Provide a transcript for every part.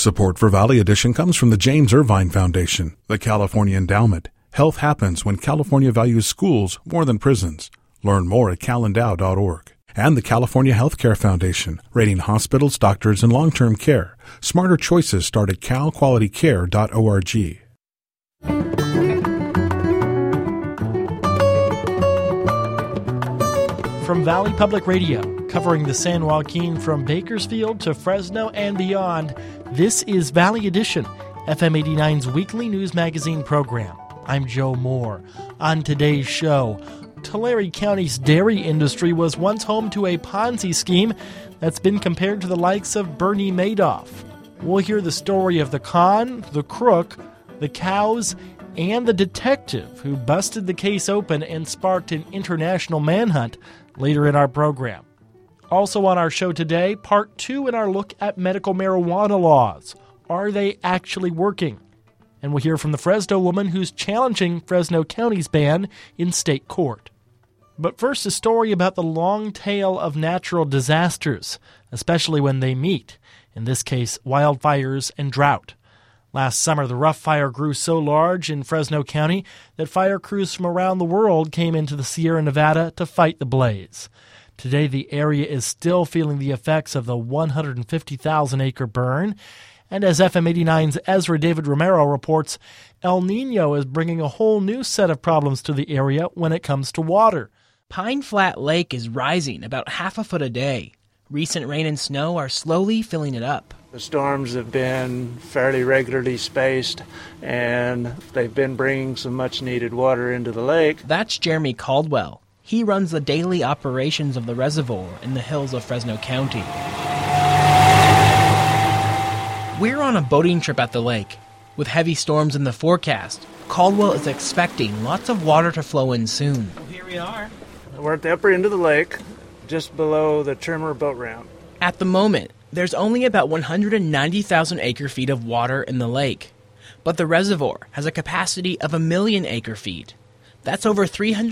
Support for Valley Edition comes from the James Irvine Foundation, the California Endowment. Health happens when California values schools more than prisons. Learn more at calendow.org. And the California Healthcare Foundation, rating hospitals, doctors, and long-term care. Smarter choices start at calqualitycare.org. From Valley Public Radio, covering the San Joaquin from Bakersfield to Fresno and beyond, this is Valley Edition, FM 89's weekly news magazine program. I'm Joe Moore. On today's show, Tulare County's dairy industry was once home to a Ponzi scheme that's been compared to the likes of Bernie Madoff. We'll hear the story of the con, the crook, the cows, and the detective who busted the case open and sparked an international manhunt later in our program. Also on our show today, part 2 in our look at medical marijuana laws. Are they actually working? And we'll hear from the Fresno woman who's challenging Fresno County's ban in state court. But first, a story about the long tail of natural disasters, especially when they meet, in this case, wildfires and drought. Last summer, the rough fire grew so large in Fresno County that fire crews from around the world came into the Sierra Nevada to fight the blaze. Today, the area is still feeling the effects of the 150,000-acre burn. And as FM 89's Ezra David Romero reports, El Nino is bringing a whole new set of problems to the area when it comes to water. Pine Flat Lake is rising about half a foot a day. Recent rain and snow are slowly filling it up. The storms have been fairly regularly spaced, and they've been bringing some much-needed water into the lake. That's Jeremy Caldwell. He runs the daily operations of the reservoir in the hills of Fresno County. We're on a boating trip at the lake. With heavy storms in the forecast, Caldwell is expecting lots of water to flow in soon. Well, here we are. We're at the upper end of the lake, just below the Trimmer boat ramp. At the moment, there's only about 190,000 acre-feet of water in the lake. But the reservoir has a capacity of 1 million acre-feet. That's over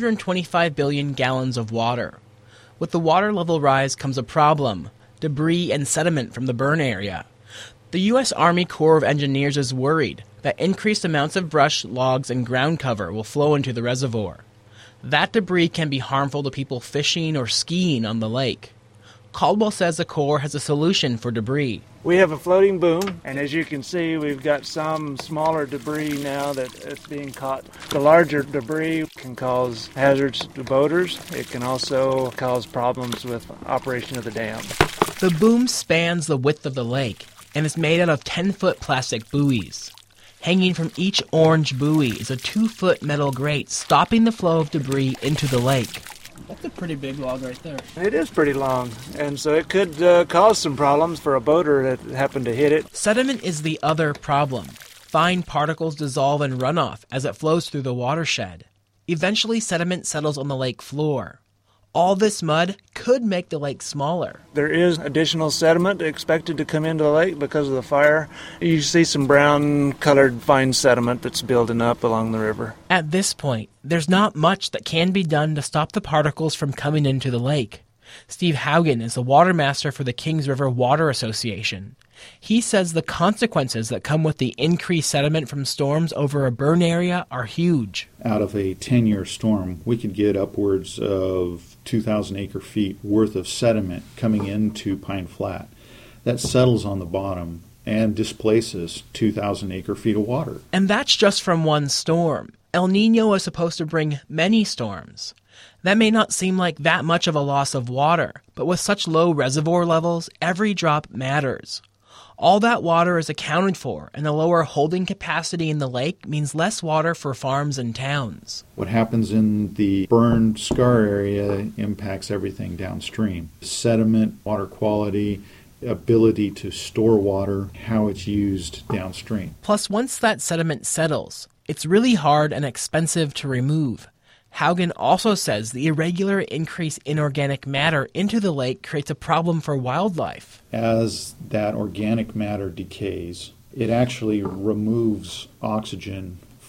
325 billion gallons of water. With the water level rise comes a problem: debris and sediment from the burn area. The U.S. Army Corps of Engineers is worried that increased amounts of brush, logs, and ground cover will flow into the reservoir. That debris can be harmful to people fishing or skiing on the lake. Caldwell says the Corps has a solution for debris. We have a floating boom, and as you can see, we've got some smaller debris now that's being caught. The larger debris can cause hazards to boaters. It can also cause problems with operation of the dam. The boom spans the width of the lake and is made out of 10-foot plastic buoys. Hanging from each orange buoy is a 2-foot metal grate stopping the flow of debris into the lake. That's a pretty big log right there. It is pretty long, and so it could cause some problems for a boater that happened to hit it. Sediment is the other problem. Fine particles dissolve in runoff as it flows through the watershed. Eventually, sediment settles on the lake floor. All this mud could make the lake smaller. There is additional sediment expected to come into the lake because of the fire. You see some brown-colored fine sediment that's building up along the river. At this point, there's not much that can be done to stop the particles from coming into the lake. Steve Haugen is the water master for the Kings River Water Association. He says the consequences that come with the increased sediment from storms over a burn area are huge. Out of a 10-year storm, we could get upwards of 2,000 acre-feet worth of sediment coming into Pine Flat. That settles on the bottom and displaces 2,000 acre-feet of water. And that's just from one storm. El Nino is supposed to bring many storms. That may not seem like that much of a loss of water, but with such low reservoir levels, every drop matters. All that water is accounted for, and the lower holding capacity in the lake means less water for farms and towns. What happens in the burned scar area impacts everything downstream. Sediment, water quality, ability to store water, how it's used downstream. Plus, once that sediment settles, it's really hard and expensive to remove. Haugen also says the irregular increase in organic matter into the lake creates a problem for wildlife. As that organic matter decays, it actually removes oxygen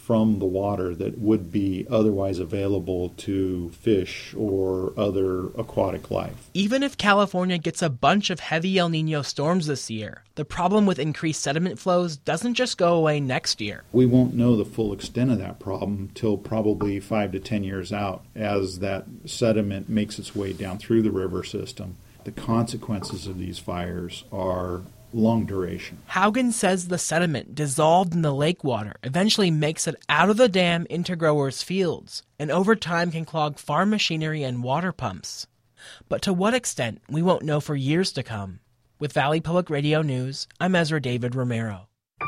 from the water that would be otherwise available to fish or other aquatic life. Even if California gets a bunch of heavy El Niño storms this year, the problem with increased sediment flows doesn't just go away next year. We won't know the full extent of that problem till probably 5 to 10 years out as that sediment makes its way down through the river system. The consequences of these fires are long duration. Haugen says the sediment dissolved in the lake water eventually makes it out of the dam into growers' fields, and over time can clog farm machinery and water pumps. But to what extent, we won't know for years to come. With Valley Public Radio News, I'm Ezra David Romero.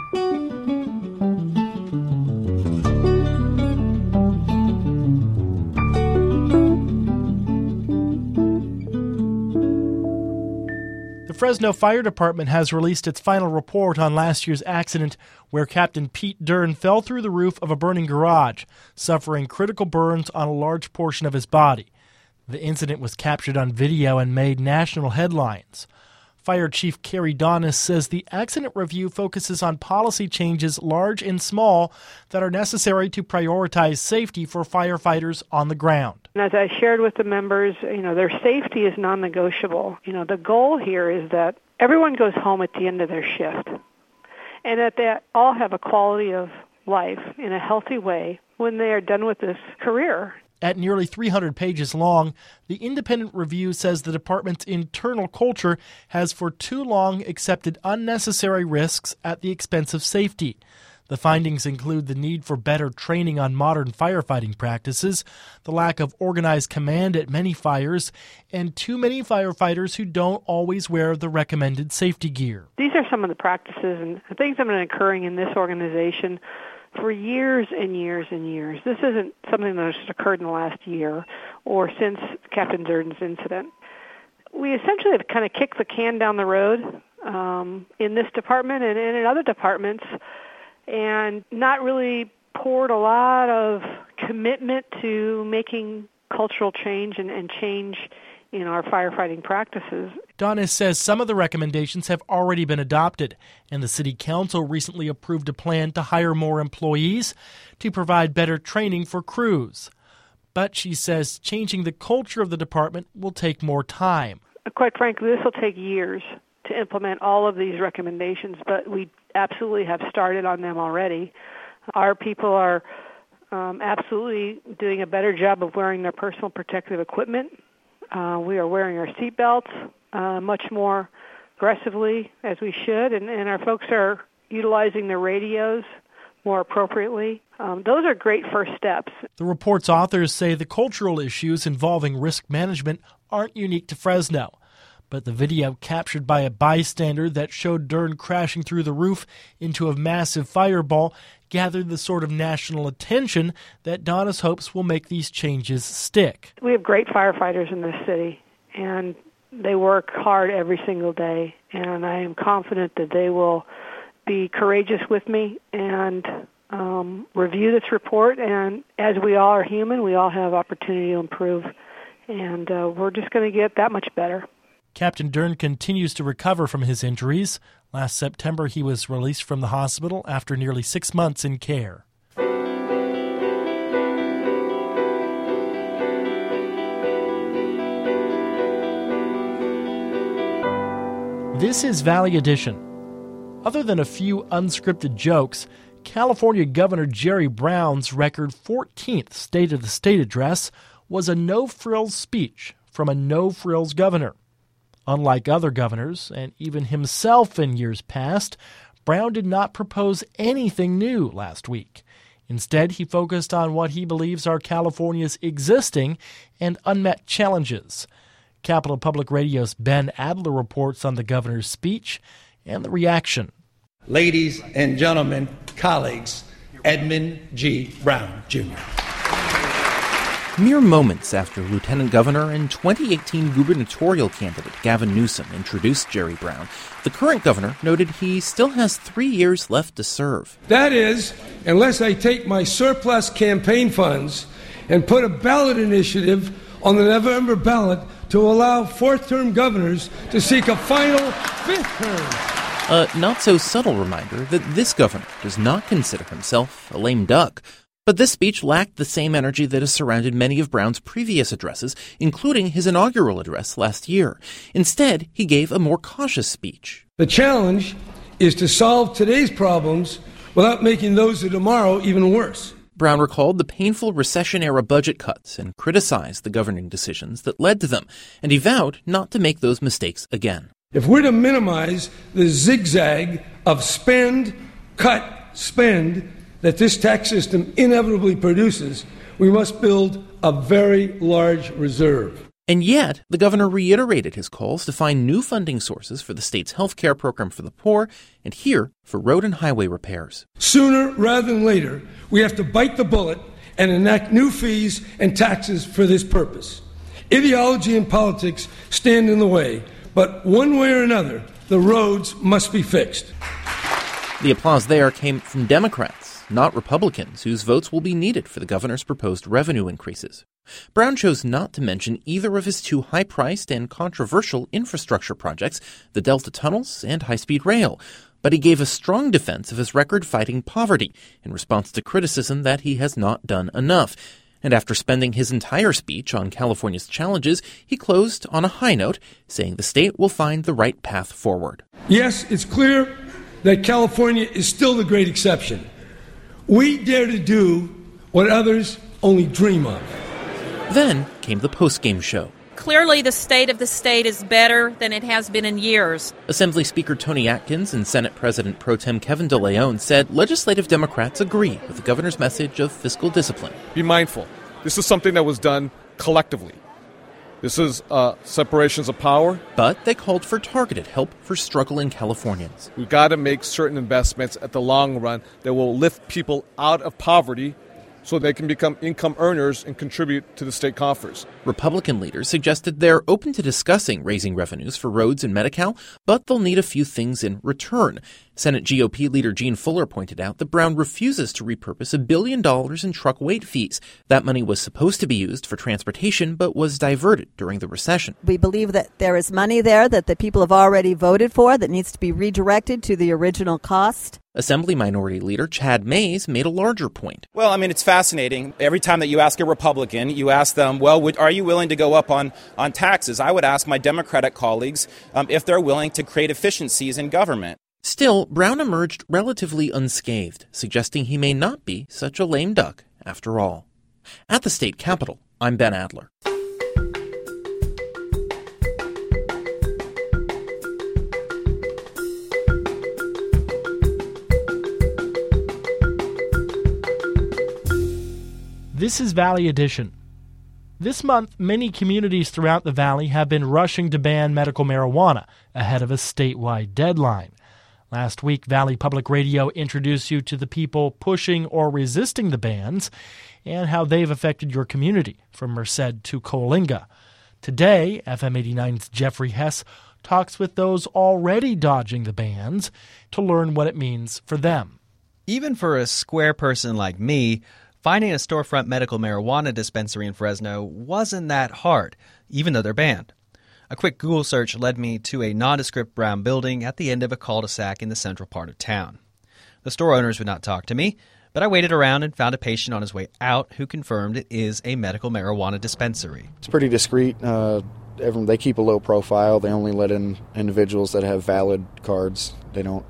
The Fresno Fire Department has released its final report on last year's accident where Captain Pete Dern fell through the roof of a burning garage, suffering critical burns on a large portion of his body. The incident was captured on video and made national headlines. Fire Chief Kerry Donis says the accident review focuses on policy changes, large and small, that are necessary to prioritize safety for firefighters on the ground. And as I shared with the members, their safety is non-negotiable. The goal here is that everyone goes home at the end of their shift and that they all have a quality of life in a healthy way when they are done with this career. At nearly 300 pages long, the independent review says the department's internal culture has for too long accepted unnecessary risks at the expense of safety. The findings include the need for better training on modern firefighting practices, the lack of organized command at many fires, and too many firefighters who don't always wear the recommended safety gear. These are some of the practices and things that have been occurring in this organization for years and years and years. This isn't something that has occurred in the last year or since Captain Dern's incident. We essentially have kind of kicked the can down the road in this department and in other departments and not really poured a lot of commitment to making cultural change and change in our firefighting practices. Donis says some of the recommendations have already been adopted, and the City Council recently approved a plan to hire more employees to provide better training for crews. But she says changing the culture of the department will take more time. Quite frankly, this will take years to implement all of these recommendations, but we absolutely have started on them already. Our people are absolutely doing a better job of wearing their personal protective equipment. We are wearing our seat belts much more aggressively as we should, and our folks are utilizing their radios more appropriately. Those are great first steps. The report's authors say the cultural issues involving risk management aren't unique to Fresno, but the video captured by a bystander that showed Dern crashing through the roof into a massive fireball gathered the sort of national attention that Donis hopes will make these changes stick. We have great firefighters in this city, and they work hard every single day, and I am confident that they will be courageous with me and review this report. And as we all are human, we all have opportunity to improve, and we're just going to get that much better. Captain Dern continues to recover from his injuries. Last September, he was released from the hospital after nearly 6 months in care. This is Valley Edition. Other than a few unscripted jokes, California Governor Jerry Brown's record 14th State of the State address was a no-frills speech from a no-frills governor. Unlike other governors, and even himself in years past, Brown did not propose anything new last week. Instead, he focused on what he believes are California's existing and unmet challenges. Capital Public Radio's Ben Adler reports on the governor's speech and the reaction. Ladies and gentlemen, colleagues, Edmund G. Brown, Jr. Mere moments after Lieutenant Governor and 2018 gubernatorial candidate Gavin Newsom introduced Jerry Brown, the current governor noted he still has 3 years left to serve. That is, unless I take my surplus campaign funds and put a ballot initiative on the November ballot to allow fourth-term governors to seek a final fifth term. A not-so-subtle reminder that this governor does not consider himself a lame duck. But this speech lacked the same energy that has surrounded many of Brown's previous addresses, including his inaugural address last year. Instead, he gave a more cautious speech. The challenge is to solve today's problems without making those of tomorrow even worse. Brown recalled the painful recession-era budget cuts and criticized the governing decisions that led to them, and he vowed not to make those mistakes again. If we're to minimize the zigzag of spend, cut, spend that this tax system inevitably produces, we must build a very large reserve. And yet, the governor reiterated his calls to find new funding sources for the state's health care program for the poor and here for road and highway repairs. Sooner rather than later, we have to bite the bullet and enact new fees and taxes for this purpose. Ideology and politics stand in the way, but one way or another, the roads must be fixed. The applause there came from Democrats, not Republicans, whose votes will be needed for the governor's proposed revenue increases. Brown chose not to mention either of his two high-priced and controversial infrastructure projects, the Delta tunnels and high-speed rail, but he gave a strong defense of his record fighting poverty in response to criticism that he has not done enough. And after spending his entire speech on California's challenges, he closed on a high note, saying the state will find the right path forward. Yes, it's clear that California is still the great exception. We dare to do what others only dream of. Then came the post-game show. Clearly, the state of the state is better than it has been in years. Assembly Speaker Tony Atkins and Senate President Pro Tem Kevin De Leon said legislative Democrats agree with the governor's message of fiscal discipline. Be mindful. This is something that was done collectively. This is separations of power. But they called for targeted help for struggling Californians. We've got to make certain investments at the long run that will lift people out of poverty so they can become income earners and contribute to the state coffers. Republican leaders suggested they're open to discussing raising revenues for roads and Medi-Cal, but they'll need a few things in return. Senate GOP leader Gene Fuller pointed out that Brown refuses to repurpose $1 billion in truck weight fees. That money was supposed to be used for transportation, but was diverted during the recession. We believe that there is money there that the people have already voted for that needs to be redirected to the original cost. Assembly Minority Leader Chad Mays made a larger point. Well, I mean, it's fascinating. Every time that you ask a Republican, you ask them, well, are you willing to go up on taxes? I would ask my Democratic colleagues if they're willing to create efficiencies in government. Still, Brown emerged relatively unscathed, suggesting he may not be such a lame duck after all. At the state capitol, I'm Ben Adler. This is Valley Edition. This month, many communities throughout the Valley have been rushing to ban medical marijuana ahead of a statewide deadline. Last week, Valley Public Radio introduced you to the people pushing or resisting the bans and how they've affected your community, from Merced to Coalinga. Today, FM 89's Jeffrey Hess talks with those already dodging the bans to learn what it means for them. Even for a square person like me, finding a storefront medical marijuana dispensary in Fresno wasn't that hard, even though they're banned. A quick Google search led me to a nondescript brown building at the end of a cul-de-sac in the central part of town. The store owners would not talk to me, but I waited around and found a patient on his way out who confirmed it is a medical marijuana dispensary. It's pretty discreet. They keep a low profile. They only let in individuals that have valid cards. They don't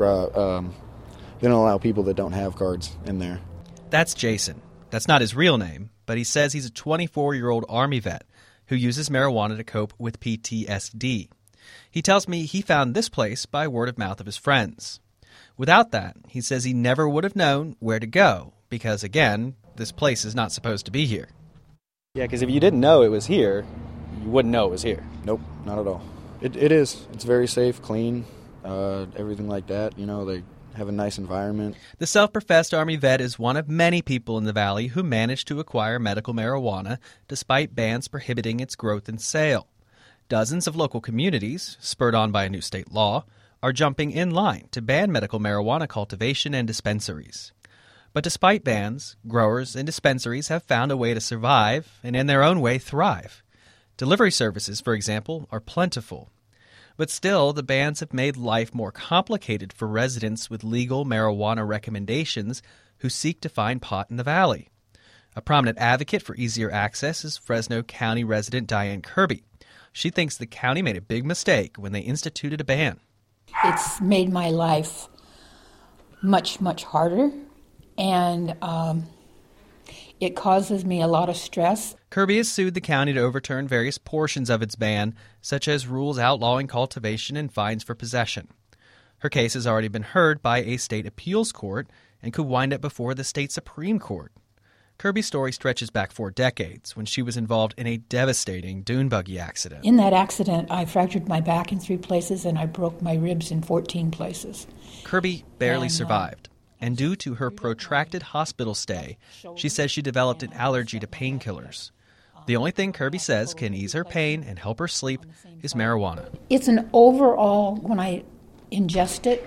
allow people that don't have cards in there. That's Jason. That's not his real name, but he says he's a 24-year-old Army vet who uses marijuana to cope with PTSD. He tells me he found this place by word of mouth of his friends. Without that, he says he never would have known where to go because, again, this place is not supposed to be here. Yeah, because if you didn't know it was here, you wouldn't know it was here. Nope, not at all. It is. It's very safe, clean, everything like that. You know, they have a nice environment. The self-professed Army vet is one of many people in the Valley who managed to acquire medical marijuana despite bans prohibiting its growth and sale. Dozens of local communities, spurred on by a new state law, are jumping in line to ban medical marijuana cultivation and dispensaries. But despite bans, growers and dispensaries have found a way to survive and in their own way thrive. Delivery services, for example, are plentiful. But still, the bans have made life more complicated for residents with legal marijuana recommendations who seek to find pot in the valley. A prominent advocate for easier access is Fresno County resident Diane Kirby. She thinks the county made a big mistake when they instituted a ban. It's made my life much, much harder, and it causes me a lot of stress. Kirby has sued the county to overturn various portions of its ban, such as rules outlawing cultivation and fines for possession. Her case has already been heard by a state appeals court and could wind up before the state Supreme Court. Kirby's story stretches back 4 decades when she was involved in a devastating dune buggy accident. In that accident, I fractured my back in 3 places and I broke my ribs in 14 places. Kirby barely survived, and due to her protracted hospital stay, she says she developed an allergy to painkillers. The only thing Kirby says can ease her pain and help her sleep is marijuana. It's an overall, when I ingest it,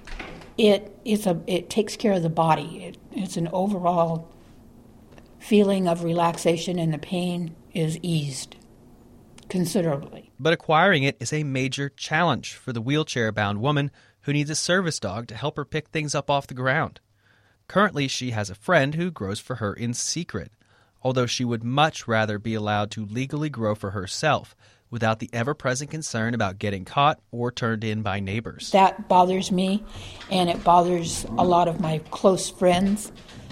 it takes care of the body. It's an overall feeling of relaxation, and the pain is eased considerably. But acquiring it is a major challenge for the wheelchair-bound woman who needs a service dog to help her pick things up off the ground. Currently, she has a friend who grows for her in secret, although she would much rather be allowed to legally grow for herself without the ever-present concern about getting caught or turned in by neighbors. That bothers me, and it bothers a lot of my close friends.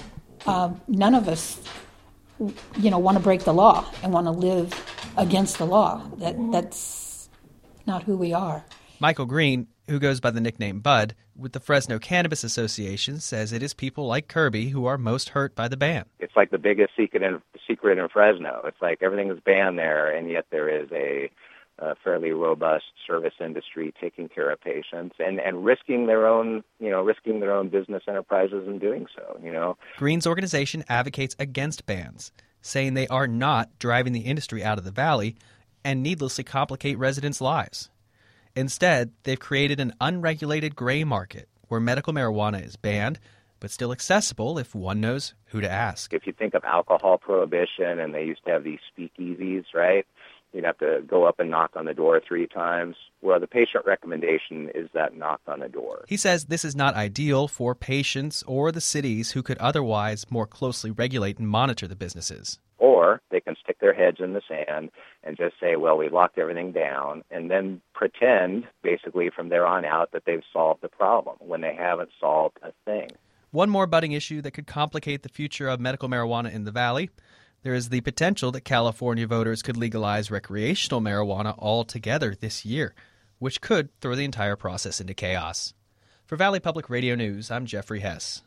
None of us, want to break the law and want to live against the law. That's not who we are. Michael Green, who goes by the nickname Bud, with the Fresno Cannabis Association, says it is people like Kirby who are most hurt by the ban. It's like the biggest secret in Fresno. It's like everything is banned there, and yet there is a fairly robust service industry taking care of patients and risking their own business enterprises in doing so. Green's organization advocates against bans, saying they are not driving the industry out of the valley and needlessly complicate residents' lives. Instead, they've created an unregulated gray market where medical marijuana is banned, but still accessible if one knows who to ask. If you think of alcohol prohibition, and they used to have these speakeasies, right? You'd have to go up and knock on the door 3 times. Well, the patient recommendation is that knock on the door. He says this is not ideal for patients or the cities who could otherwise more closely regulate and monitor the businesses. Or they can stick their heads in the sand and just say, well, we locked everything down, and then pretend, basically from there on out, that they've solved the problem when they haven't solved a thing. One more budding issue that could complicate the future of medical marijuana in the valley. There is the potential that California voters could legalize recreational marijuana altogether this year, which could throw the entire process into chaos. For Valley Public Radio News, I'm Jeffrey Hess.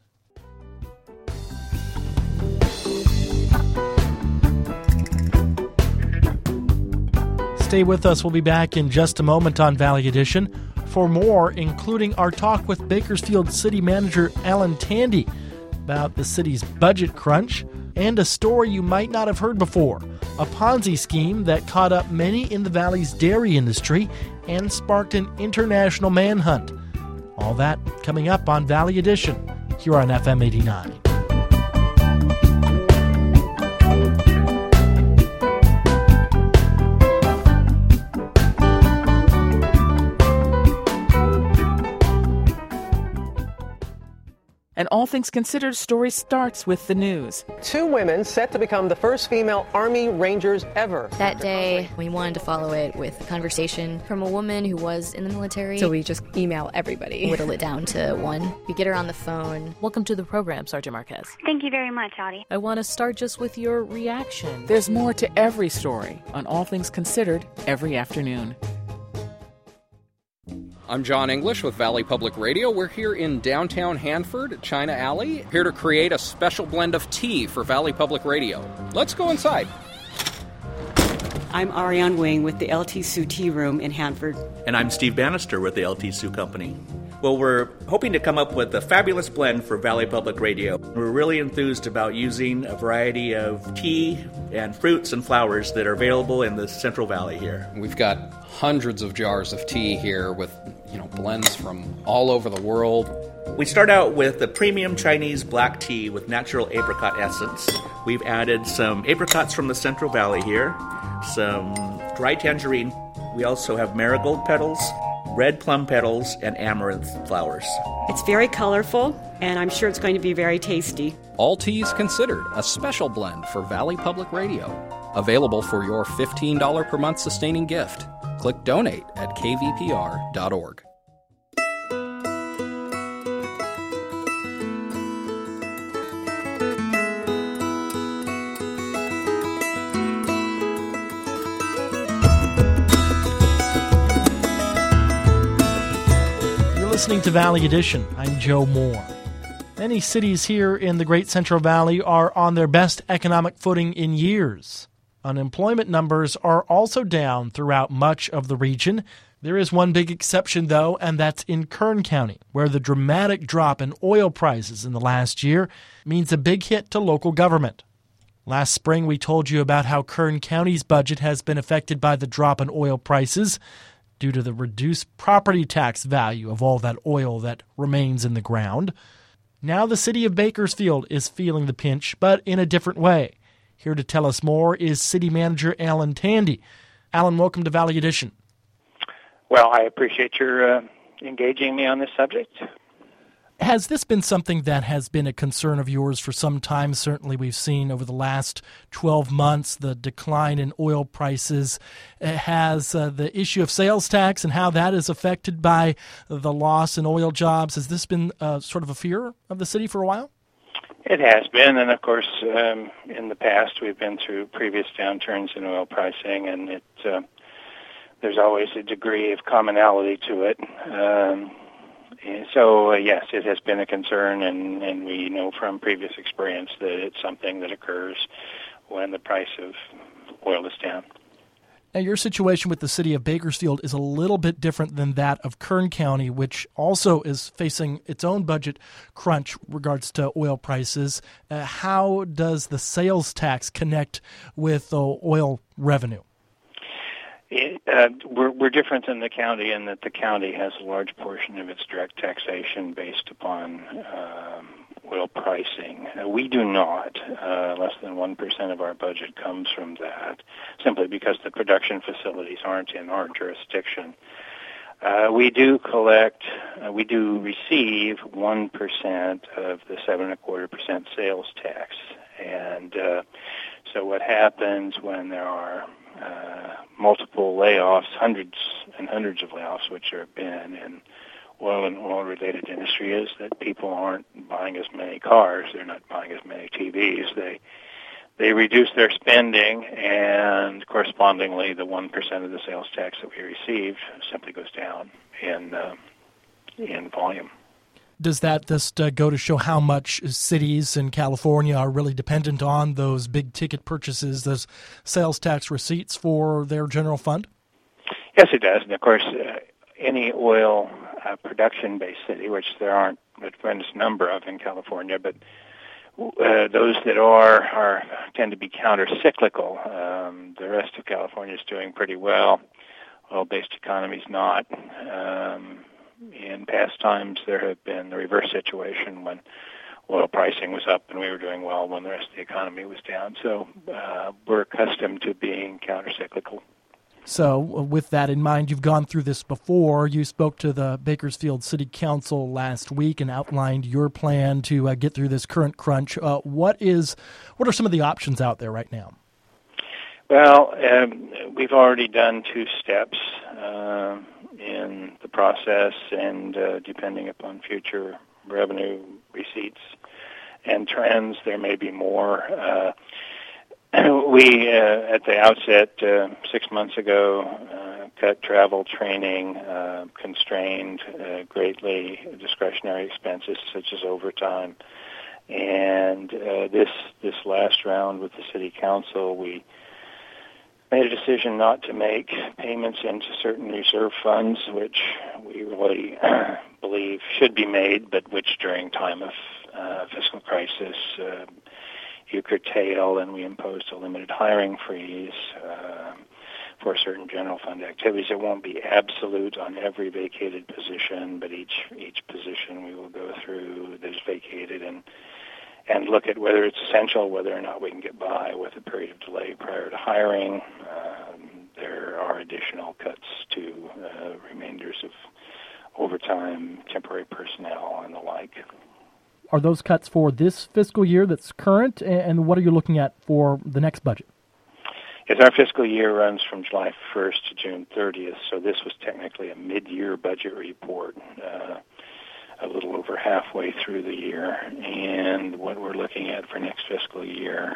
Stay with us. We'll be back in just a moment on Valley Edition for more, including our talk with Bakersfield City Manager Alan Tandy about the city's budget crunch and a story you might not have heard before, a Ponzi scheme that caught up many in the Valley's dairy industry and sparked an international manhunt. All that coming up on Valley Edition here on FM 89. An All Things Considered story starts with the news. 2 women set to become the first female Army Rangers ever. That day, we wanted to follow it with a conversation from a woman who was in the military. So we just email everybody. Whittle it down to 1. We get her on the phone. Welcome to the program, Sergeant Marquez. Thank you very much, Audie. I want to start just with your reaction. There's more to every story on All Things Considered every afternoon. I'm John English with Valley Public Radio. We're here in downtown Hanford at China Alley, here to create a special blend of tea for Valley Public Radio. Let's go inside. I'm Ariane Wing with the LT Sue Tea Room in Hanford. And I'm Steve Bannister with the LT Sue Company. Well, we're hoping to come up with a fabulous blend for Valley Public Radio. We're really enthused about using a variety of tea and fruits and flowers that are available in the Central Valley here. We've got hundreds of jars of tea here with, blends from all over the world. We start out with the premium Chinese black tea with natural apricot essence. We've added some apricots from the Central Valley here, some dry tangerine. We also have marigold petals, red plum petals, and amaranth flowers. It's very colorful, and I'm sure it's going to be very tasty. All Teas Considered, a special blend for Valley Public Radio. Available for your $15 per month sustaining gift. Click donate at kvpr.org. Listening to Valley Edition. I'm Joe Moore. Many cities here in the Great Central Valley are on their best economic footing in years. Unemployment numbers are also down throughout much of the region. There is one big exception, though, and that's in Kern County, where the dramatic drop in oil prices in the last year means a big hit to local government. Last spring, we told you about how Kern County's budget has been affected by the drop in oil prices due to the reduced property tax value of all that oil that remains in the ground. Now the city of Bakersfield is feeling the pinch, but in a different way. Here to tell us more is City Manager Alan Tandy. Alan, welcome to Valley Edition. Well, I appreciate your engaging me on this subject. Has this been something that has been a concern of yours for some time? Certainly we've seen over the last 12 months the decline in oil prices. Has the issue of sales tax and how that is affected by the loss in oil jobs, has this been sort of a fear of the city for a while? It has been, and of course, in the past we've been through previous downturns in oil pricing, and there's always a degree of commonality to it. So, yes, it has been a concern, and we know from previous experience that it's something that occurs when the price of oil is down. Now, your situation with the city of Bakersfield is a little bit different than that of Kern County, which also is facing its own budget crunch regards to oil prices. How does the sales tax connect with oil revenue? We're different than the county in that the county has a large portion of its direct taxation based upon oil pricing. We do not. Less than 1% of our budget comes from that, simply because the production facilities aren't in our jurisdiction. We do receive 1% of the 7.25% sales tax. And so what happens when there are multiple layoffs, hundreds and hundreds of layoffs, which there have been in oil and oil-related industry, is that people aren't buying as many cars, they're not buying as many TVs. They reduce their spending, and correspondingly, the 1% of the sales tax that we receive simply goes down in volume. Does that just go to show how much cities in California are really dependent on those big-ticket purchases, those sales tax receipts for their general fund? Yes, it does. And, of course, any oil production-based city, which there aren't a tremendous number of in California, but those that are tend to be counter-cyclical. The rest of California is doing pretty well. Oil-based economy's not. In past times, there have been the reverse situation when oil pricing was up and we were doing well when the rest of the economy was down. So we're accustomed to being countercyclical. So with that in mind, you've gone through this before. You spoke to the Bakersfield City Council last week and outlined your plan to get through this current crunch. What are some of the options out there right now? Well, we've already done 2 steps in the process, and depending upon future revenue receipts and trends, there may be more. We, at the outset, 6 months ago, cut travel, training, constrained greatly discretionary expenses such as overtime. And this last round with the City Council, we made a decision not to make payments into certain reserve funds, which we really believe should be made, but which during time of fiscal crisis you curtail, and we imposed a limited hiring freeze for certain general fund activities. It won't be absolute on every vacated position, but each position we will go through that is vacated and look at whether it's essential, whether or not we can get by with a period of delay prior to hiring. There are additional cuts to remainders of overtime, temporary personnel, and the like. Are those cuts for this fiscal year that's current, and what are you looking at for the next budget? Yes, our fiscal year runs from July 1st to June 30th, so this was technically a mid-year budget report, a little over halfway through the year. And what we're looking at for next fiscal year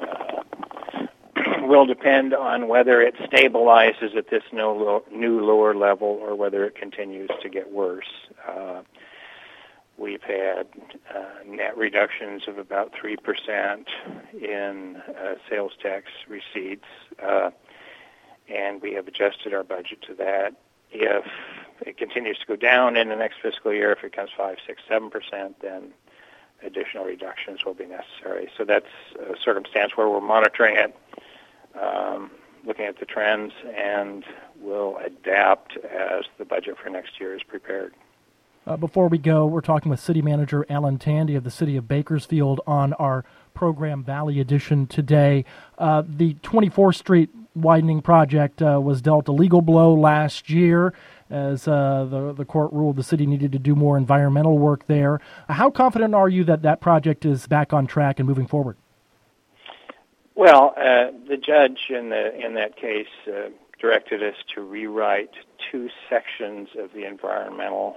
will depend on whether it stabilizes at this new lower level or whether it continues to get worse. We've had net reductions of about 3% in sales tax receipts, and we have adjusted our budget to that. If it continues to go down in the next fiscal year, if it becomes 5%, 6%, 7%, then additional reductions will be necessary. So that's a circumstance where we're monitoring it, looking at the trends, and will adapt as the budget for next year is prepared. Before we go, we're talking with City Manager Alan Tandy of the City of Bakersfield on our program Valley Edition today. The 24th Street widening project was dealt a legal blow last year as the court ruled the city needed to do more environmental work there. How confident are you that that project is back on track and moving forward? Well, the judge in that case directed us to rewrite two sections of the environmental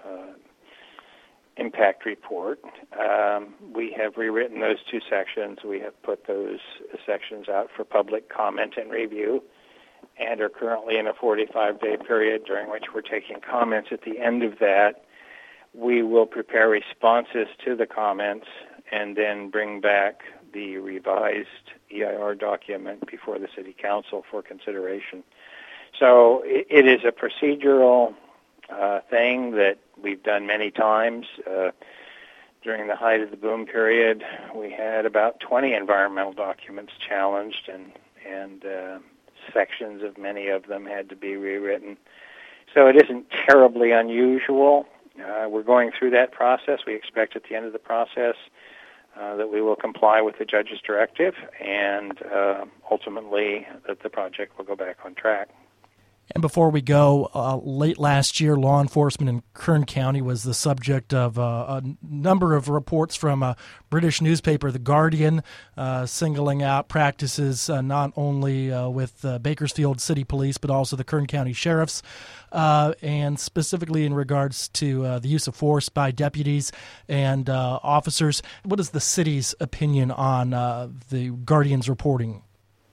impact report. We have rewritten those two sections. We have put those sections out for public comment and review and are currently in a 45-day period during which we're taking comments. At the end of that, we will prepare responses to the comments and then bring back the revised EIR document before the City Council for consideration. So it is a procedural thing that we've done many times. During the height of the boom period, we had about 20 environmental documents challenged, and sections of many of them had to be rewritten. So it isn't terribly unusual. We're going through that process. We expect at the end of the process that we will comply with the judge's directive, and ultimately that the project will go back on track. And before we go, late last year, law enforcement in Kern County was the subject of a number of reports from a British newspaper, The Guardian, singling out practices not only with Bakersfield City Police, but also the Kern County Sheriffs, and specifically in regards to the use of force by deputies and officers. What is the city's opinion on the Guardian's reporting?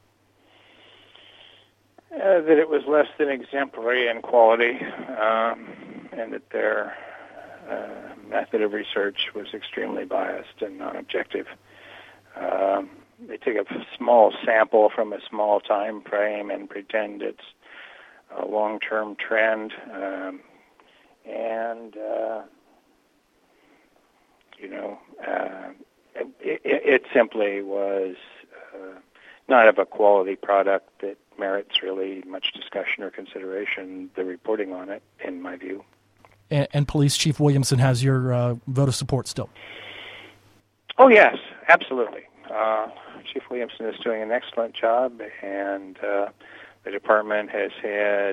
That it was less than exemplary in quality, and that their method of research was extremely biased and non-objective. They take a small sample from a small time frame and pretend it's a long-term trend, it simply was not of a quality product that merits really much discussion or consideration, the reporting on it, in my view. And Police Chief Williamson has your vote of support still? Oh, yes, absolutely. Chief Williamson is doing an excellent job, and the department has had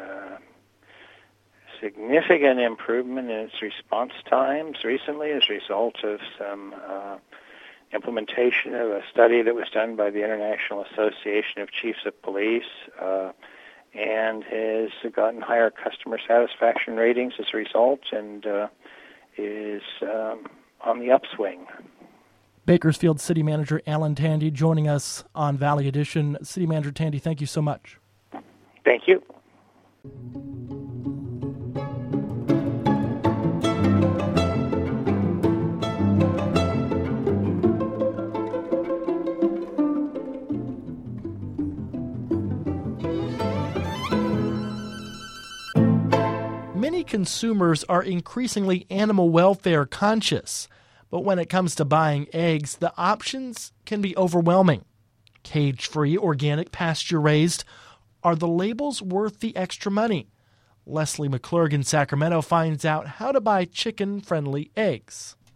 significant improvement in its response times recently as a result of some implementation of a study that was done by the International Association of Chiefs of Police, and has gotten higher customer satisfaction ratings as a result, and is on the upswing. Bakersfield City Manager Alan Tandy joining us on Valley Edition. City Manager Tandy, thank you so much. Thank you. Many consumers are increasingly animal welfare conscious, but when it comes to buying eggs, the options can be overwhelming. Cage-free, organic, pasture-raised. Are the labels worth the extra money? Leslie McClurg in Sacramento finds out how to buy chicken-friendly eggs.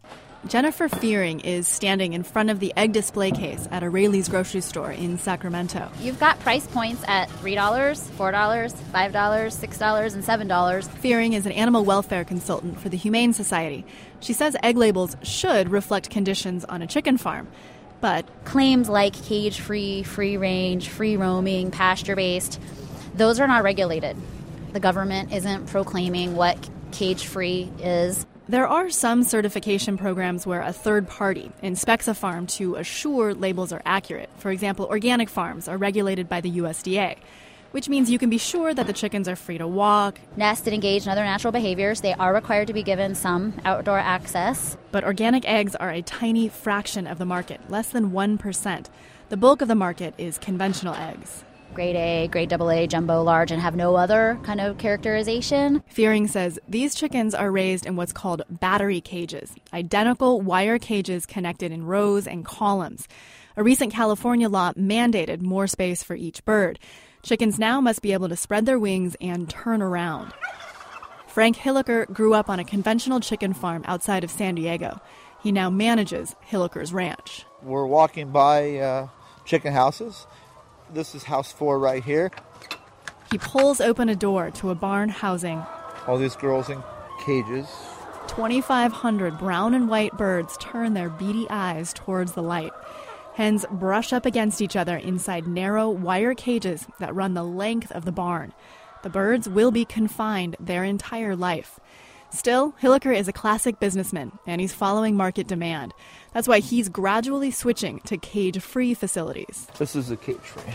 Jennifer Fearing is standing in front of the egg display case at a Raley's grocery store in Sacramento. You've got price points at $3, $4, $5, $6, and $7. Fearing is an animal welfare consultant for the Humane Society. She says egg labels should reflect conditions on a chicken farm. But claims like cage-free, free-range, free-roaming, pasture-based, those are not regulated. The government isn't proclaiming what cage-free is. There are some certification programs where a third party inspects a farm to assure labels are accurate. For example, organic farms are regulated by the USDA, which means you can be sure that the chickens are free to walk, nest, and engage in other natural behaviors. They are required to be given some outdoor access. But organic eggs are a tiny fraction of the market, less than 1%. The bulk of the market is conventional eggs. Grade A, grade AA, jumbo, large, and have no other kind of characterization. Fearing says these chickens are raised in what's called battery cages, identical wire cages connected in rows and columns. A recent California law mandated more space for each bird. Chickens now must be able to spread their wings and turn around. Frank Hilliker grew up on a conventional chicken farm outside of San Diego. He now manages Hilliker's Ranch. We're walking by chicken houses. This is house 4 right here. He pulls open a door to a barn housing all these girls in cages. 2,500 brown and white birds turn their beady eyes towards the light. Hens brush up against each other inside narrow wire cages that run the length of the barn. The birds will be confined their entire life. Still, Hilliker is a classic businessman, and he's following market demand. That's why he's gradually switching to cage-free facilities. This is a cage-free.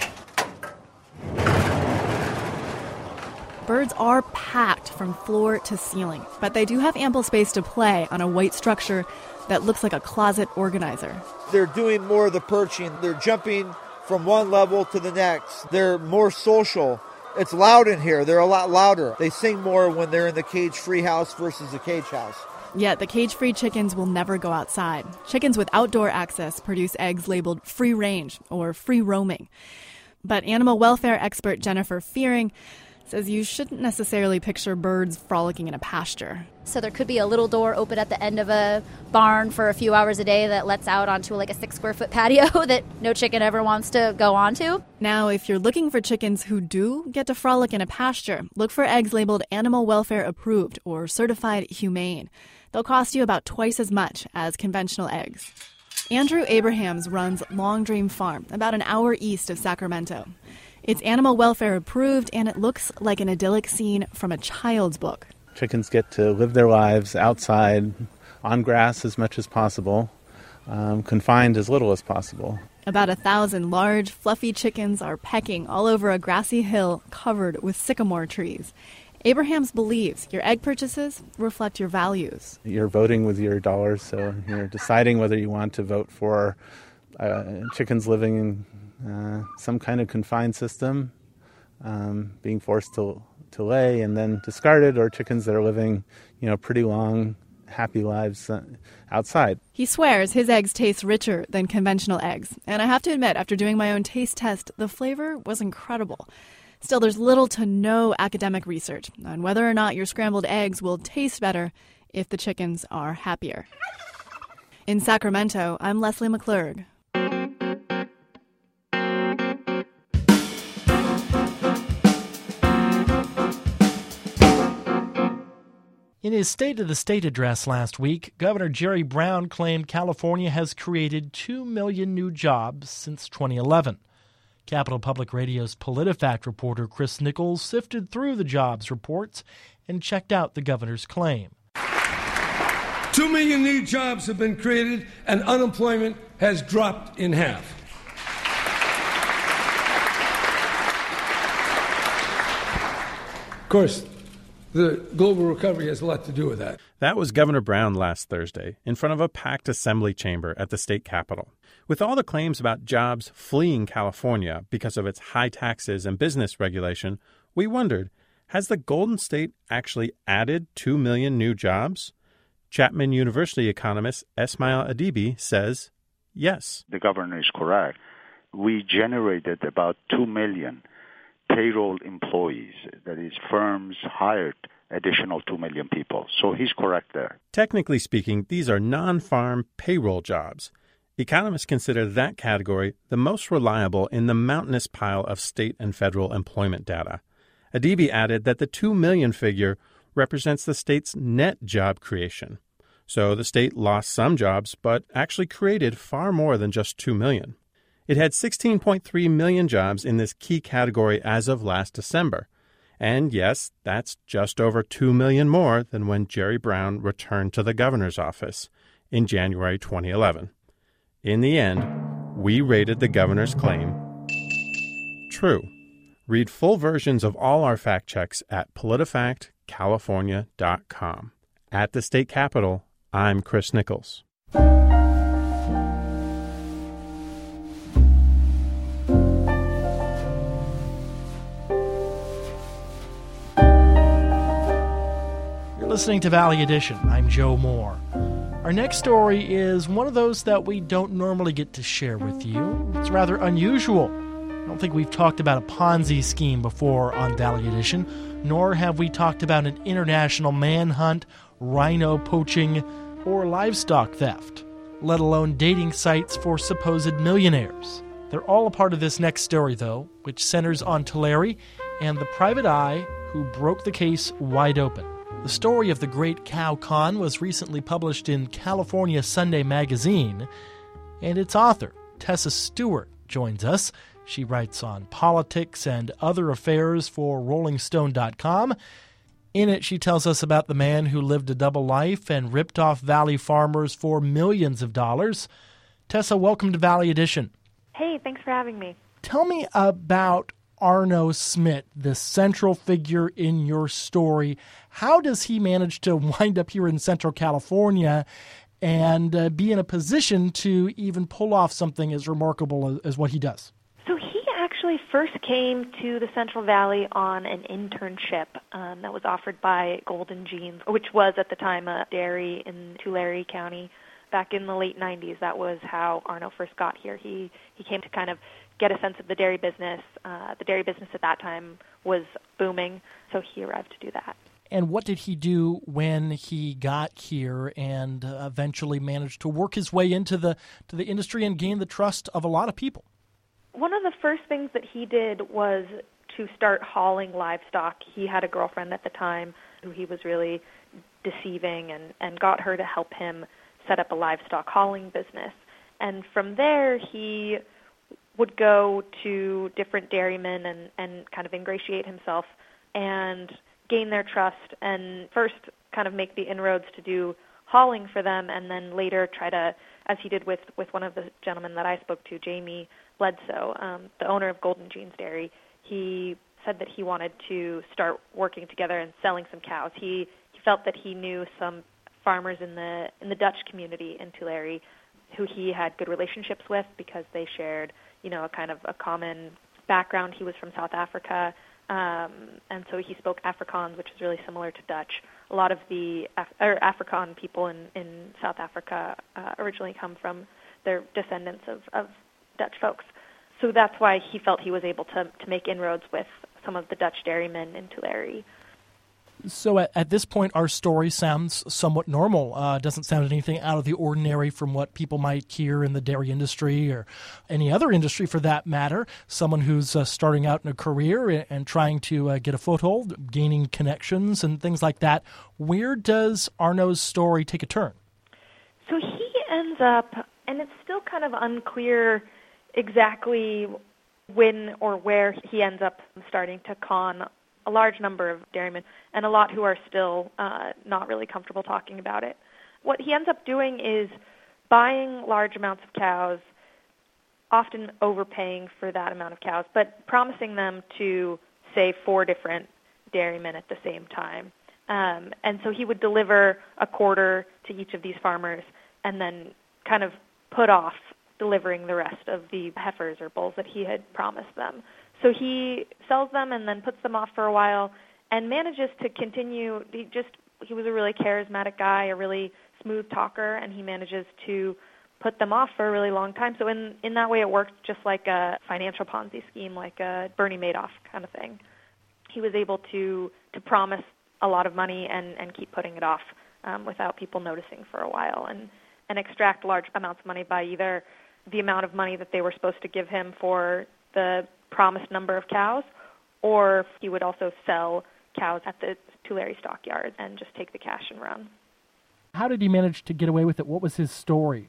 Birds are packed from floor to ceiling, but they do have ample space to play on a white structure that looks like a closet organizer. They're doing more of the perching. They're jumping from one level to the next. They're more social. It's loud in here. They're a lot louder. They sing more when they're in the cage-free house versus the cage house. Yet the cage-free chickens will never go outside. Chickens with outdoor access produce eggs labeled free range or free roaming. But animal welfare expert Jennifer Fearing says you shouldn't necessarily picture birds frolicking in a pasture. So there could be a little door open at the end of a barn for a few hours a day that lets out onto like a 6-square-foot patio that no chicken ever wants to go onto. Now, if you're looking for chickens who do get to frolic in a pasture, look for eggs labeled animal welfare approved or certified humane. They'll cost you about twice as much as conventional eggs. Andrew Abrahams runs Long Dream Farm, about an hour east of Sacramento. It's animal welfare approved, and it looks like an idyllic scene from a child's book. Chickens get to live their lives outside, on grass as much as possible, confined as little as possible. About 1,000 large, fluffy chickens are pecking all over a grassy hill covered with sycamore trees. Abrahams believes your egg purchases reflect your values. You're voting with your dollars, so you're deciding whether you want to vote for chickens living in some kind of confined system, being forced to lay and then discarded, or chickens that are living, pretty long, happy lives outside. He swears his eggs taste richer than conventional eggs. And I have to admit, after doing my own taste test, the flavor was incredible. Still, there's little to no academic research on whether or not your scrambled eggs will taste better if the chickens are happier. In Sacramento, I'm Leslie McClurg. In his State of the State address last week, Governor Jerry Brown claimed California has created 2 million new jobs since 2011. Capital Public Radio's PolitiFact reporter Chris Nichols sifted through the jobs reports and checked out the governor's claim. 2 million new jobs have been created, and unemployment has dropped in half. Of course, the global recovery has a lot to do with that. That was Governor Brown last Thursday in front of a packed assembly chamber at the state capitol. With all the claims about jobs fleeing California because of its high taxes and business regulation, we wondered, has the Golden State actually added 2 million new jobs? Chapman University economist Esmail Adibi says yes. The governor is correct. We generated about 2 million payroll employees, that is, firms hired additional 2 million people. So he's correct there. Technically speaking, these are non-farm payroll jobs. Economists consider that category the most reliable in the mountainous pile of state and federal employment data. Adebe added that the 2 million figure represents the state's net job creation. So the state lost some jobs, but actually created far more than just 2 million. It had 16.3 million jobs in this key category as of last December. And yes, that's just over 2 million more than when Jerry Brown returned to the governor's office in January 2011. In the end, we rated the governor's claim true. Read full versions of all our fact checks at PolitiFactCalifornia.com. At the state capitol, I'm Chris Nichols. You're listening to Valley Edition. I'm Joe Moore. Our next story is one of those that we don't normally get to share with you. It's rather unusual. I don't think we've talked about a Ponzi scheme before on Valley Edition, nor have we talked about an international manhunt, rhino poaching, or livestock theft, let alone dating sites for supposed millionaires. They're all a part of this next story, though, which centers on Tulare and the private eye who broke the case wide open. The story of the Great Cow Con was recently published in California Sunday Magazine, and its author, Tessa Stewart, joins us. She writes on politics and other affairs for RollingStone.com. In it, she tells us about the man who lived a double life and ripped off Valley farmers for millions of dollars. Tessa, welcome to Valley Edition. Hey, thanks for having me. Tell me about Arno Smit, the central figure in your story. How does he manage to wind up here in Central California and be in a position to even pull off something as remarkable as what he does? So he actually first came to the Central Valley on an internship that was offered by Golden Jeans, which was at the time a dairy in Tulare County. Back in the late 90s, that was how Arno first got here. He came to kind of get a sense of the dairy business. The dairy business at that time was booming, so he arrived to do that. And what did he do when he got here and eventually managed to work his way into the industry and gain the trust of a lot of people? One of the first things that he did was to start hauling livestock. He had a girlfriend at the time who he was really deceiving and got her to help him set up a livestock hauling business. And from there, he would go to different dairymen and kind of ingratiate himself and gain their trust and first kind of make the inroads to do hauling for them, and then later try to, as he did with one of the gentlemen that I spoke to, Jamie Bledsoe, the owner of Golden Jeans Dairy. He said that he wanted to start working together and selling some cows. He felt that he knew some farmers in the Dutch community in Tulare who he had good relationships with because they shared, a kind of a common background. He was from South Africa, and so he spoke Afrikaans, which is really similar to Dutch. A lot of the Afrikaan people in South Africa originally come from their descendants of Dutch folks. So that's why he felt he was able to make inroads with some of the Dutch dairymen in Tulare. So at this point, our story sounds somewhat normal. Doesn't sound anything out of the ordinary from what people might hear in the dairy industry or any other industry for that matter. Someone who's starting out in a career and trying to get a foothold, gaining connections and things like that. Where does Arno's story take a turn? So he ends up, and it's still kind of unclear exactly when or where he ends up starting to con a large number of dairymen, and a lot who are still not really comfortable talking about it. What he ends up doing is buying large amounts of cows, often overpaying for that amount of cows, but promising them to, say, 4 different dairymen at the same time. And so he would deliver a quarter to each of these farmers and then kind of put off delivering the rest of the heifers or bulls that he had promised them. So he sells them and then puts them off for a while and manages to continue. He was a really charismatic guy, a really smooth talker, and he manages to put them off for a really long time. So in that way it worked just like a financial Ponzi scheme, like a Bernie Madoff kind of thing. He was able to promise a lot of money and keep putting it off without people noticing for a while, and extract large amounts of money by either the amount of money that they were supposed to give him for the promised number of cows, or he would also sell cows at the Tulare stockyard and just take the cash and run. How did he manage to get away with it? What was his story?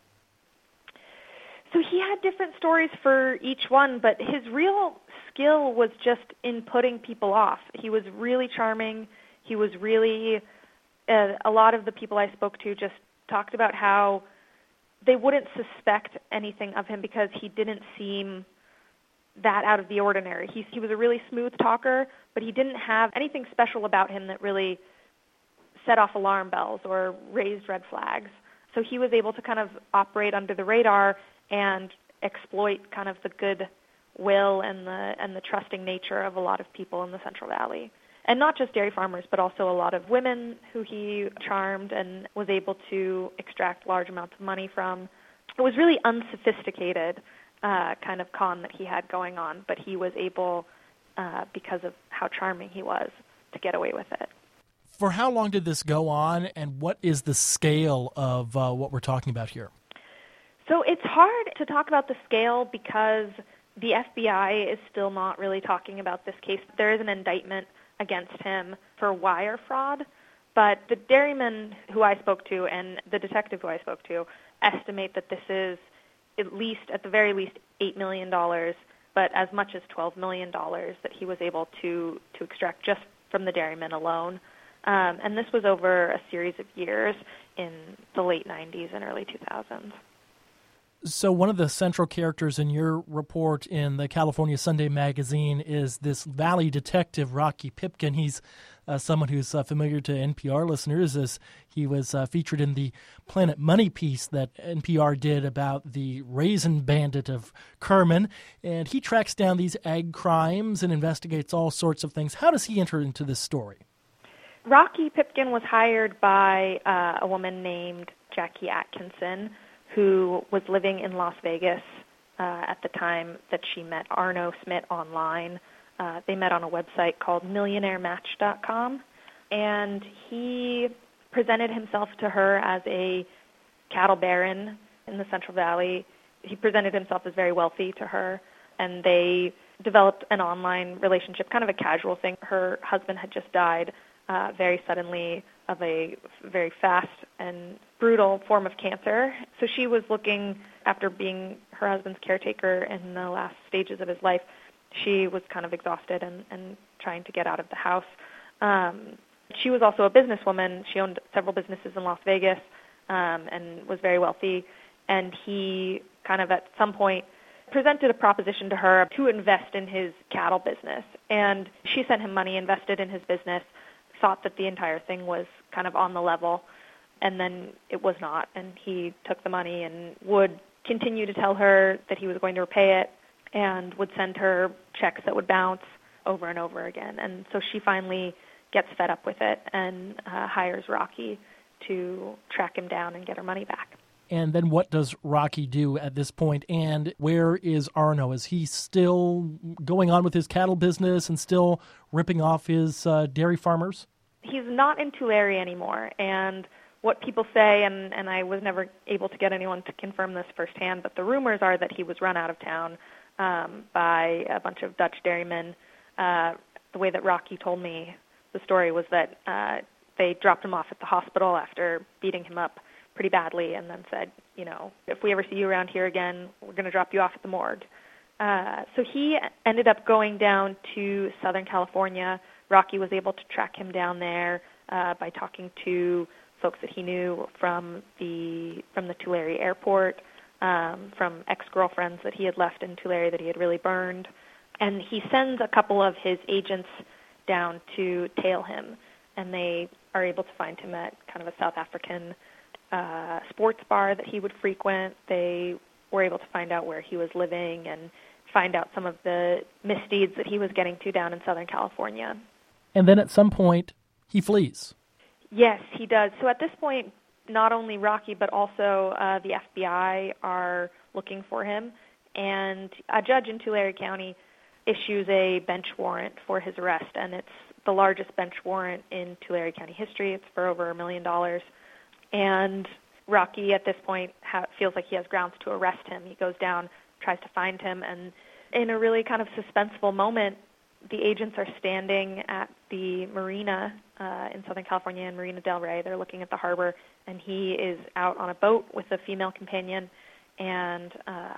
So he had different stories for each one, but his real skill was just in putting people off. He was really charming. He was really, a lot of the people I spoke to just talked about how they wouldn't suspect anything of him because he didn't seem that out of the ordinary. He was a really smooth talker, but he didn't have anything special about him that really set off alarm bells or raised red flags. So he was able to kind of operate under the radar and exploit kind of the good will and the trusting nature of a lot of people in the Central Valley. And not just dairy farmers, but also a lot of women who he charmed and was able to extract large amounts of money from. It was really unsophisticated kind of con that he had going on, but he was able, because of how charming he was, to get away with it. For how long did this go on, and what is the scale of what we're talking about here? So it's hard to talk about the scale because the FBI is still not really talking about this case. There is an indictment against him for wire fraud, but the dairyman who I spoke to and the detective who I spoke to estimate that this is at the very least $8 million, but as much as $12 million that he was able to extract just from the dairyman alone. And this was over a series of years in the late 90s and early 2000s. So one of the central characters in your report in the California Sunday Magazine is this Valley detective, Rocky Pipkin. He's someone who's familiar to NPR listeners, as he was featured in the Planet Money piece that NPR did about the raisin bandit of Kerman. And he tracks down these ag crimes and investigates all sorts of things. How does he enter into this story? Rocky Pipkin was hired by a woman named Jackie Atkinson, who was living in Las Vegas at the time that she met Arno Smith online. They met on a website called millionairematch.com, and he presented himself to her as a cattle baron in the Central Valley. He presented himself as very wealthy to her, and they developed an online relationship, kind of a casual thing. Her husband had just died very suddenly of a very fast and brutal form of cancer. So she was looking, after being her husband's caretaker in the last stages of his life, she was kind of exhausted and trying to get out of the house. She was also a businesswoman. She owned several businesses in Las Vegas and was very wealthy. And he kind of at some point presented a proposition to her to invest in his cattle business. And she sent him money, invested in his business, thought that the entire thing was kind of on the level, and then it was not. And he took the money and would continue to tell her that he was going to repay it and would send her checks that would bounce over and over again. And so she finally gets fed up with it and hires Rocky to track him down and get her money back. And then what does Rocky do at this point? And where is Arno? Is he still going on with his cattle business and still ripping off his dairy farmers? He's not in Tulare anymore. And what people say, and I was never able to get anyone to confirm this firsthand, but the rumors are that he was run out of town by a bunch of Dutch dairymen. The way that Rocky told me the story was that they dropped him off at the hospital after beating him up pretty badly and then said, you know, if we ever see you around here again, we're going to drop you off at the morgue. So he ended up going down to Southern California. Rocky was able to track him down there by talking to folks that he knew from the Tulare airport, from ex-girlfriends that he had left in Tulare that he had really burned. And he sends a couple of his agents down to tail him, and they are able to find him at kind of a South African sports bar that he would frequent. They were able to find out where he was living and find out some of the misdeeds that he was getting to down in Southern California. And then at some point, he flees. Yes, he does. So at this point, not only Rocky, but also the FBI are looking for him. And a judge in Tulare County issues a bench warrant for his arrest, and it's the largest bench warrant in Tulare County history. It's for over $1 million. And Rocky, at this point, feels like he has grounds to arrest him. He goes down, tries to find him, and in a really kind of suspenseful moment, the agents are standing at the marina in Southern California in Marina del Rey. They're looking at the harbor, and he is out on a boat with a female companion, and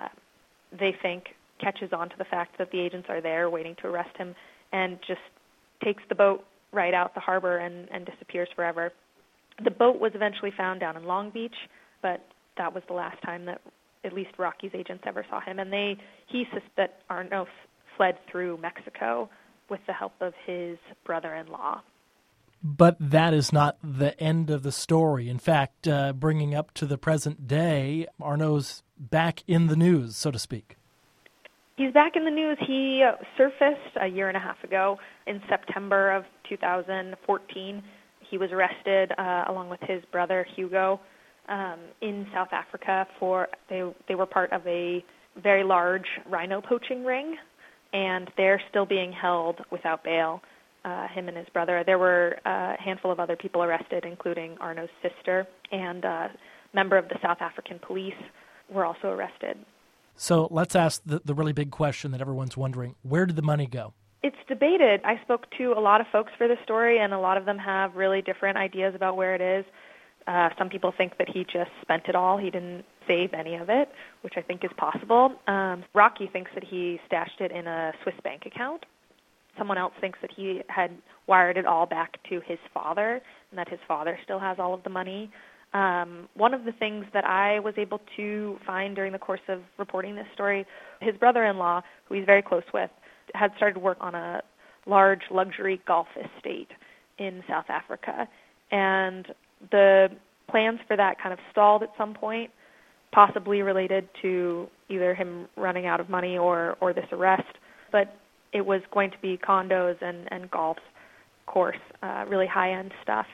they think catches on to the fact that the agents are there waiting to arrest him and just takes the boat right out the harbor and disappears forever. The boat was eventually found down in Long Beach, but that was the last time that at least Rocky's agents ever saw him. And he suspects that Arnos fled through Mexico with the help of his brother-in-law. But that is not the end of the story. In fact, bringing up to the present day, Arnaud's back in the news, so to speak. He's back in the news. He surfaced a year and a half ago in September of 2014. He was arrested along with his brother, Hugo, in South Africa they were part of a very large rhino poaching ring, and they're still being held without bail, him and his brother. There were a handful of other people arrested, including Arnaud's sister, and a member of the South African police were also arrested. So let's ask the really big question that everyone's wondering. Where did the money go? It's debated. I spoke to a lot of folks for this story, and a lot of them have really different ideas about where it is. Some people think that he just spent it all. He didn't save any of it, which I think is possible. Rocky thinks that he stashed it in a Swiss bank account. Someone else thinks that he had wired it all back to his father and that his father still has all of the money. One of the things that I was able to find during the course of reporting this story, his brother-in-law, who he's very close with, had started work on a large luxury golf estate in South Africa. And the plans for that kind of stalled at some point, possibly related to either him running out of money or this arrest. But it was going to be condos and golf course, really high-end stuff.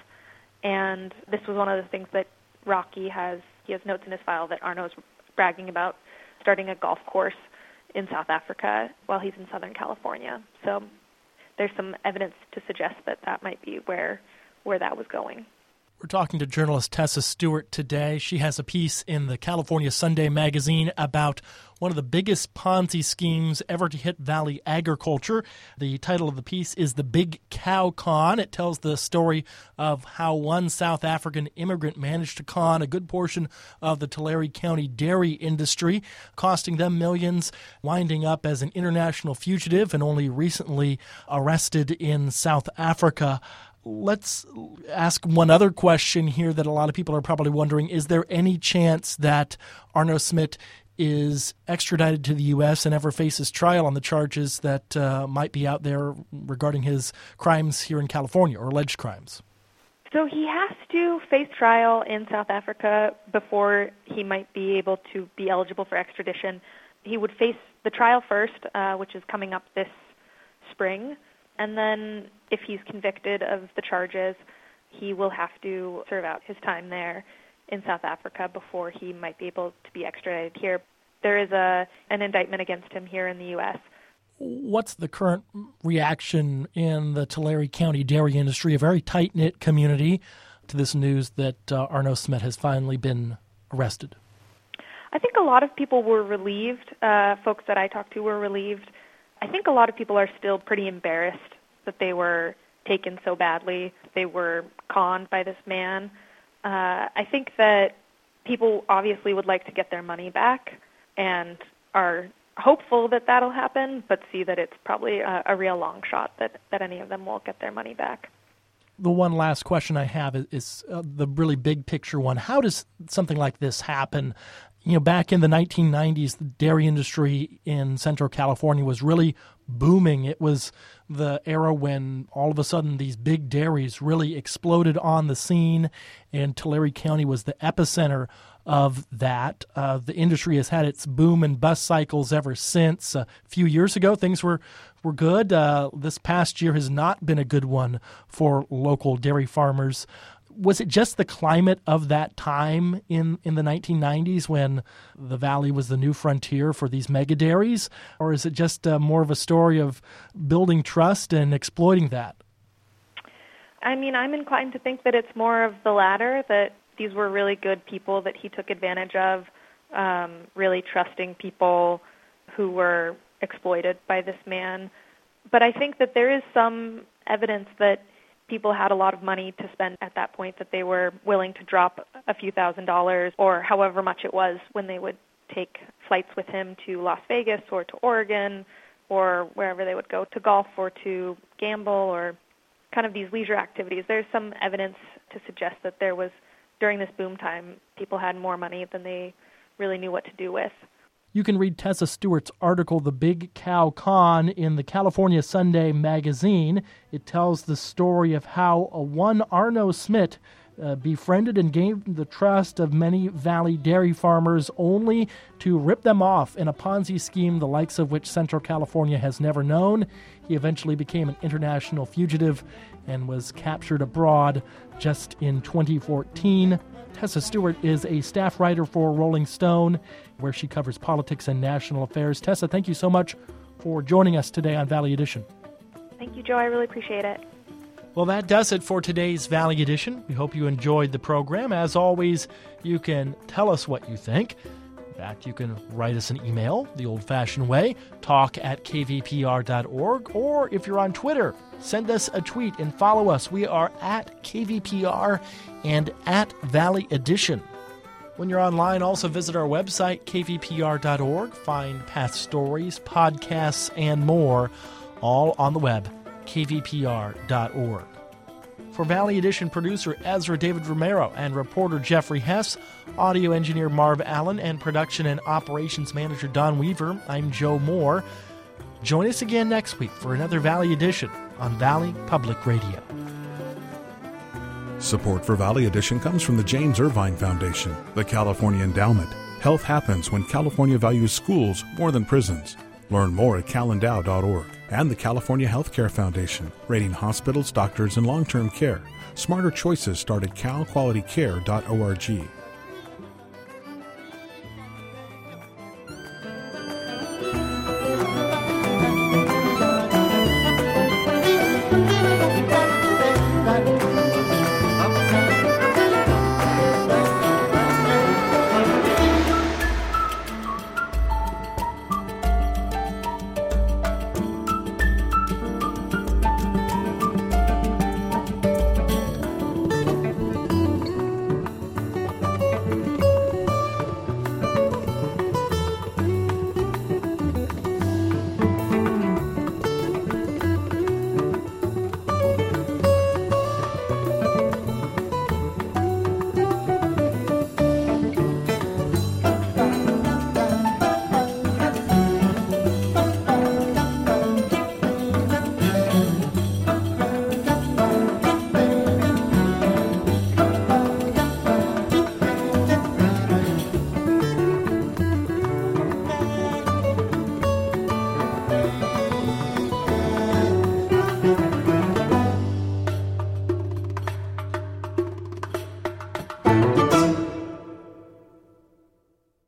And this was one of the things that Rocky has notes in his file that Arnaud's bragging about starting a golf course in South Africa while he's in Southern California. So there's some evidence to suggest that might be where that was going. We're talking to journalist Tessa Stewart today. She has a piece in the California Sunday magazine about one of the biggest Ponzi schemes ever to hit Valley agriculture. The title of the piece is The Big Cow Con. It tells the story of how one South African immigrant managed to con a good portion of the Tulare County dairy industry, costing them millions, winding up as an international fugitive and only recently arrested in South Africa. Let's ask one other question here that a lot of people are probably wondering. Is there any chance that Arnaud Smit is extradited to the U.S. and ever faces trial on the charges that might be out there regarding his crimes here in California, or alleged crimes? So he has to face trial in South Africa before he might be able to be eligible for extradition. He would face the trial first, which is coming up this spring. And then if he's convicted of the charges, he will have to serve out his time there in South Africa before he might be able to be extradited here. There is an indictment against him here in the U.S. What's the current reaction in the Tulare County dairy industry, a very tight-knit community, to this news that Arnaud Smit has finally been arrested? I think a lot of people were relieved. Folks that I talked to were relieved. I think a lot of people are still pretty embarrassed that they were taken so badly. They were conned by this man. I think that people obviously would like to get their money back and are hopeful that that'll happen, but see that it's probably a real long shot that any of them will get their money back. The one last question I have is the really big picture one. How does something like this happen? You know, back in the 1990s, the dairy industry in Central California was really booming. It was the era when all of a sudden these big dairies really exploded on the scene, and Tulare County was the epicenter of that. The industry has had its boom and bust cycles ever since. A few years ago, things were good. This past year has not been a good one for local dairy farmers. Was it just the climate of that time in the 1990s when the Valley was the new frontier for these mega dairies? Or is it just more of a story of building trust and exploiting that? I mean, I'm inclined to think that it's more of the latter, that these were really good people that he took advantage of, really trusting people who were exploited by this man. But I think that there is some evidence that people had a lot of money to spend at that point, that they were willing to drop a few $1,000s or however much it was when they would take flights with him to Las Vegas or to Oregon or wherever they would go to golf or to gamble or kind of these leisure activities. There's some evidence to suggest that there was, during this boom time, people had more money than they really knew what to do with. You can read Tessa Stewart's article, The Big Cow Con, in the California Sunday magazine. It tells the story of how one Arno Smith befriended and gained the trust of many Valley dairy farmers only to rip them off in a Ponzi scheme the likes of which Central California has never known. He eventually became an international fugitive and was captured abroad just in 2014. Tessa Stewart is a staff writer for Rolling Stone, where she covers politics and national affairs. Tessa, thank you so much for joining us today on Valley Edition. Thank you, Joe. I really appreciate it. Well, that does it for today's Valley Edition. We hope you enjoyed the program. As always, you can tell us what you think. In fact, you can write us an email the old-fashioned way, talk@kvpr.org, or if you're on Twitter, send us a tweet and follow us. We are at KVPR and at Valley Edition. When you're online, also visit our website, kvpr.org. Find past stories, podcasts, and more, all on the web, kvpr.org. For Valley Edition producer Ezra David Romero and reporter Jeffrey Hess, audio engineer Marv Allen, and production and operations manager Don Weaver, I'm Joe Moore. Join us again next week for another Valley Edition on Valley Public Radio. Support for Valley Edition comes from the James Irvine Foundation, the California Endowment. Health happens when California values schools more than prisons. Learn more at calendow.org. And the California Healthcare Foundation, rating hospitals, doctors, and long-term care. Smarter choices start at calqualitycare.org.